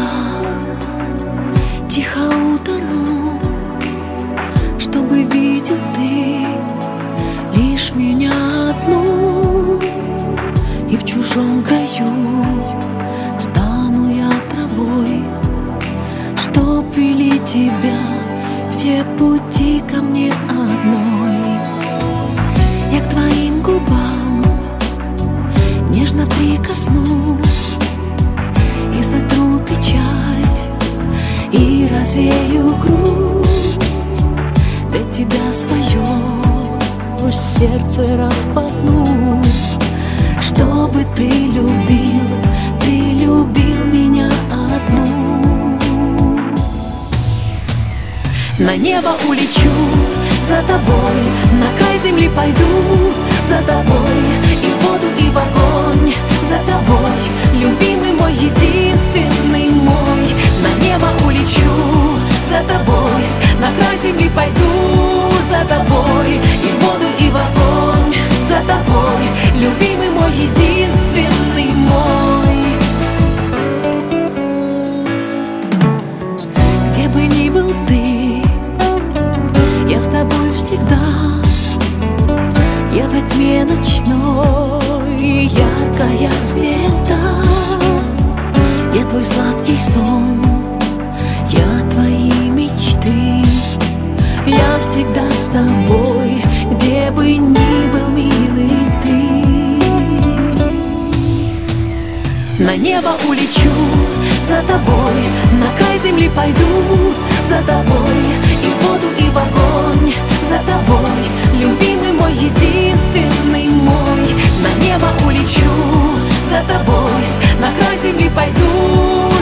тихо утону, чтобы видел ты лишь меня одну. И в чужом краю стану я травой, чтоб вели тебя все пути ко мне одной. Я к твоим губам нежно прикоснусь и сотру печаль, и развею грусть. Для тебя свое сердце распахну, чтобы ты любил меня одну. На небо улечу за тобой, на край земли пойду за тобой, и в воду, и в огонь за тобой, любимый мой, единственный мой. На небо улечу за тобой, на край земли пойду за тобой, и в воду, и в огонь за тобой, любимый мой, единственный мой. Где бы ни был ты, я с тобой всегда. Я во тьме ночной, яркая звезда. Я твой сладкий сон, я твои мечты. Я всегда с тобой, где бы ни был, милый ты. На небо улечу за тобой, на край земли пойду за тобой, и в воду, и в огонь за тобой, любимый мой, единственный мой. На небо улечу за тобой, на край земли пойду